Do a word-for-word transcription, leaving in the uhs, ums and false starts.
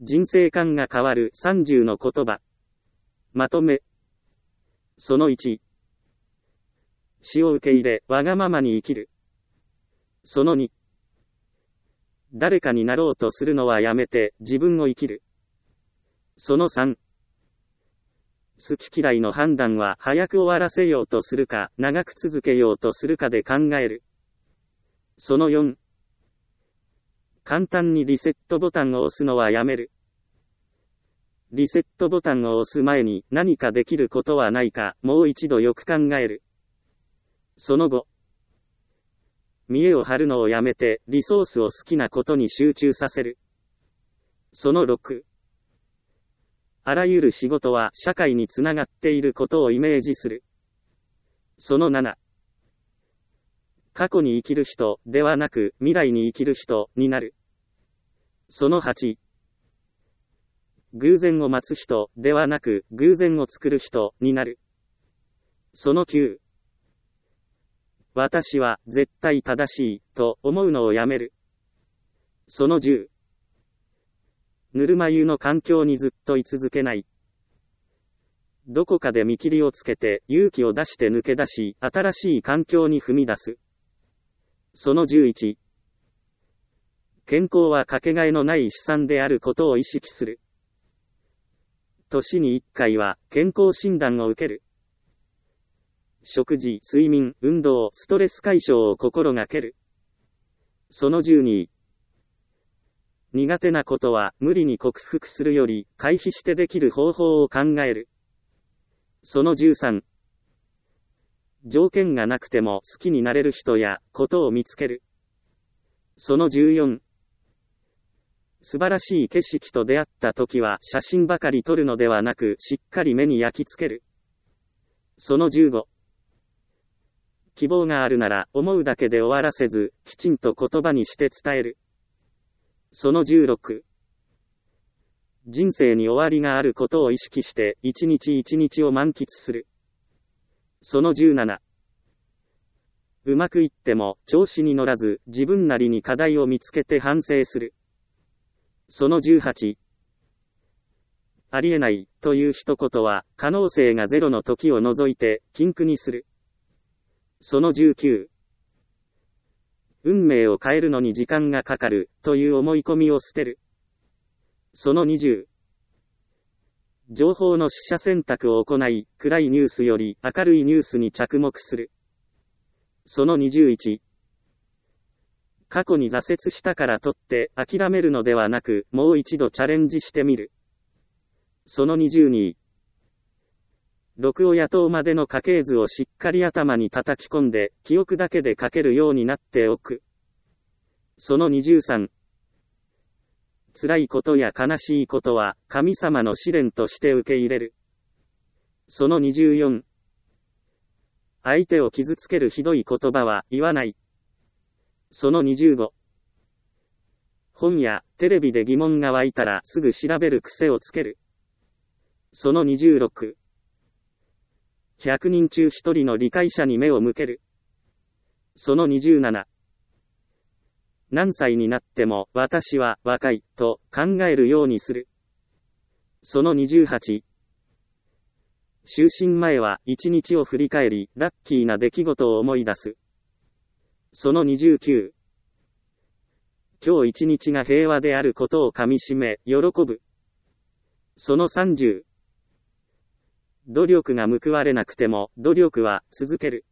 人生観が変わるさんじゅうの言葉。まとめ。そのいち。死を受け入れ、わがままに生きる。そのに。誰かになろうとするのはやめて、自分を生きる。そのさん。好き嫌いの判断は早く終わらせようとするか、長く続けようとするかで考える。そのよん。簡単にリセットボタンを押すのはやめる。リセットボタンを押す前に何かできることはないか、もう一度よく考える。そのご。見栄を張るのをやめて、リソースを好きなことに集中させる。そのろく。あらゆる仕事は社会につながっていることをイメージする。そのなな。過去に生きる人ではなく未来に生きる人になる。そのはち。偶然を待つ人ではなく偶然を作る人になる。そのきゅう。私は絶対正しいと思うのをやめる。そのじゅう。ぬるま湯の環境にずっと居続けない。どこかで見切りをつけて勇気を出して抜け出し、新しい環境に踏み出す。そのじゅういち。健康はかけがえのない資産であることを意識する。年にいっかいは健康診断を受ける。食事、睡眠、運動、ストレス解消を心がける。そのじゅうに。苦手なことは無理に克服するより回避してできる方法を考える。そのじゅうさん。条件がなくても好きになれる人やことを見つける。そのじゅうよん。素晴らしい景色と出会った時は写真ばかり撮るのではなくしっかり目に焼き付ける。そのじゅうご。希望があるなら思うだけで終わらせずきちんと言葉にして伝える。そのじゅうろく。人生に終わりがあることを意識して一日一日を満喫する。そのじゅうなな。うまくいっても調子に乗らず自分なりに課題を見つけて反省する。そのじゅうはち。ありえないという一言は可能性がゼロの時を除いて禁句にする。そのじゅうきゅう。運命を変えるのに時間がかかるという思い込みを捨てる。そのにじゅう。情報の取捨選択を行い、暗いニュースより明るいニュースに着目する。そのにじゅういち。過去に挫折したからとって諦めるのではなく、もう一度チャレンジしてみる。そのにじゅうに。禄を雇うまでの家系図をしっかり頭に叩き込んで、記憶だけで書けるようになっておく。そのにじゅうさん。辛いことや悲しいことは、神様の試練として受け入れる。そのにじゅうよん。相手を傷つけるひどい言葉は言わない。そのにじゅうご。本やテレビで疑問が湧いたらすぐ調べる癖をつける。そのにじゅうろく。ひゃくにん中ひとりの理解者に目を向ける。そのにじゅうなな。何歳になっても私は若いと考えるようにする。そのにじゅうはち。就寝前は一日を振り返り、ラッキーな出来事を思い出す。そのにじゅうきゅう。今日一日が平和であることをかみしめ、喜ぶ。そのさんじゅう。努力が報われなくても、努力は続ける。